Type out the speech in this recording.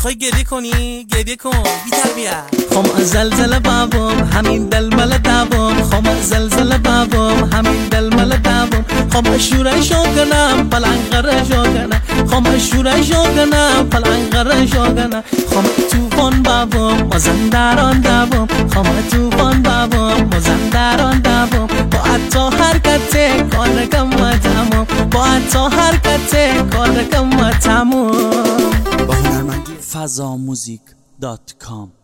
خواهی گریه کنی؟ گریه کن بی تربیت. خم از زلزله بابم همین دلمل دوام، خم از زلزله بابم همین دلمل دوام. خم شورای شوگنم پلنگره شوگنه، خم شورای شوگنم پلنگره شوگنه. خم توفان بابم مازندران دوام، خم توفان بابم مازندران دوام. با حتی حرکت کارکم و تمام، با حتی حرکت کارکم و تمام. فضاموزیک.com